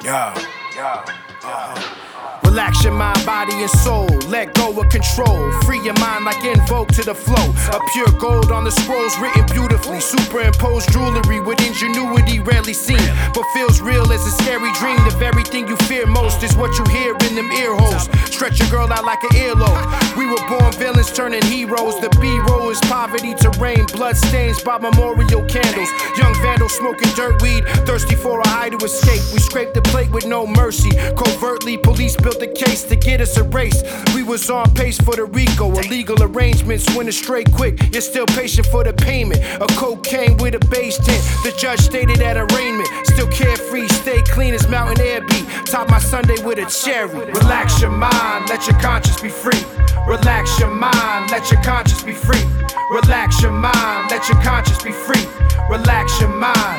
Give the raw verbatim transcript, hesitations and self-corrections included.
Yeah, yeah, uh-huh. Relax your mind, body, and soul. Let go of control. Free your mind like Invoke to the flow. A pure gold on the scrolls written beautifully. Superimposed jewelry with ingenuity rarely seen, but feels real as a scary dream. The very thing you fear most is what you hear in them ear holes. Stretch your girl out like an earlobe. We were born villains turning heroes. The B-roll is poverty terrain. Blood stains by memorial candles. Young vandals smoking dirt weed, thirsty for a high to escape. We scraped the plate with no mercy. Covertly, police built the case to get us erased. We was on pace for the RICO. Illegal arrangements went astray quick. You're still patient for the payment. A cocaine with a base tint. The judge stated at arraignment. Still carefree, stay clean as mountain air beat. Top my Sunday with a cherry. Relax your mind, let your conscience be free. Relax your mind, let your conscience be free. Relax your mind, let your conscience be free. Relax your mind.